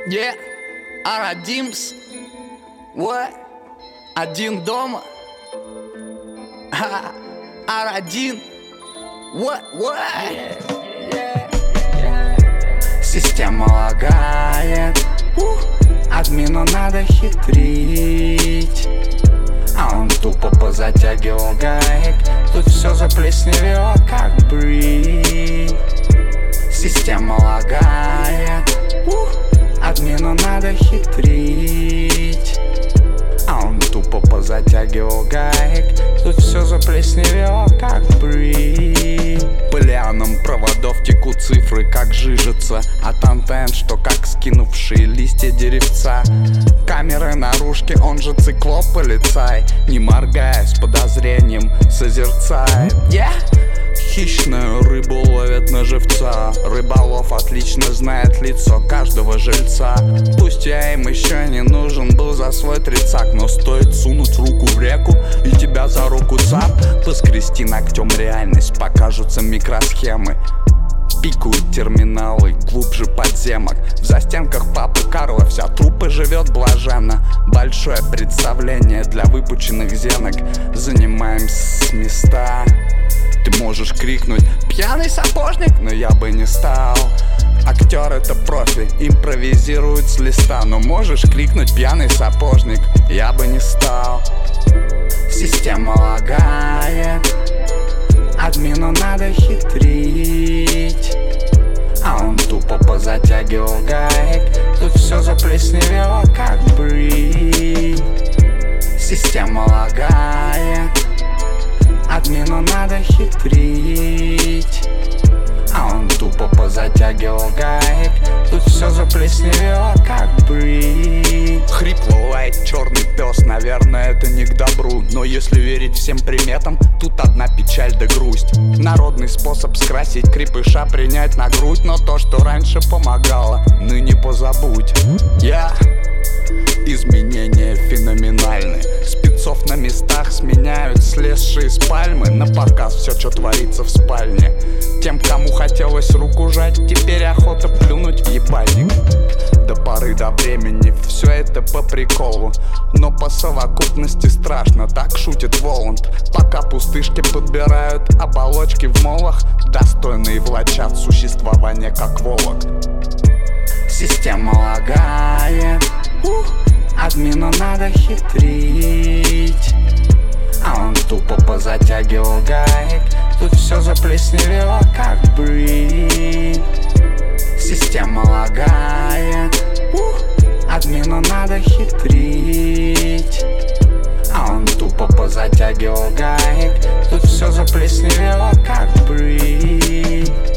Yeah, Арадимс. What? Один дома. Ар-1. What? Система лагает. Админу надо хитрить, а он тупо позатягивал гаек. Тут все заплесневело, как брит. Система лагает. Админу надо хитрить, а он тупо позатягивал гаек. Тут все заплесневело, как брит. Пылянам проводов текут цифры, как жижица от антенн, что как скинувшие листья деревца. Камеры наружки, он же циклоп полицай, не моргая, с подозрением созерцает. Хищную рыбу ловят на живца. Рыболов отлично знает лицо каждого жильца. Пусть я им еще не нужен был за свой тридцак, но стоит сунуть руку в реку, и тебя за руку цап. Поскрести ногтем реальность, покажутся микросхемы. Пикают терминалы глубже подземок. В застенках папы Карла вся труппа живет блаженно. Большое представление для выпученных зенок. Занимаем места. Ты можешь крикнуть «Пьяный сапожник!», но я бы не стал. Актер — это профи, импровизирует с листа. Но можешь крикнуть «Пьяный сапожник!», я бы не стал. Система лагает. Админу надо хитрить, а он тупо позатягивал гаек. Тут все заплесневело, как брит. Система лагает. Админу надо хитрить, а он тупо позатягивал гаек. Тут все заплесневело, как брит. Хрипло лает черный пес, наверное, это не к добру. Но если верить всем приметам, тут одна печаль да грусть. Народный способ скрасить крепыша, принять на грудь. Но то, что раньше помогало, ныне позабудь. Изменения феноменальны. Спецов на местах сменяют слезшие с пальмы. На показ все, что творится в спальне. Тем, кому хотелось руку жать, теперь охота плюнуть в ебальник. До поры до времени все это по приколу, но по совокупности страшно, так шутит Воланд. Пока пустышки подбирают оболочки в молах, достойные влачат существование как волок. Система лагает. Админу надо хитрить, а он тупо позатягивал гаек. Тут все заплесневело, как брит. Система лагает. Админу надо хитрить, а он тупо позатягивал гаек. Тут все заплесневело, как брит.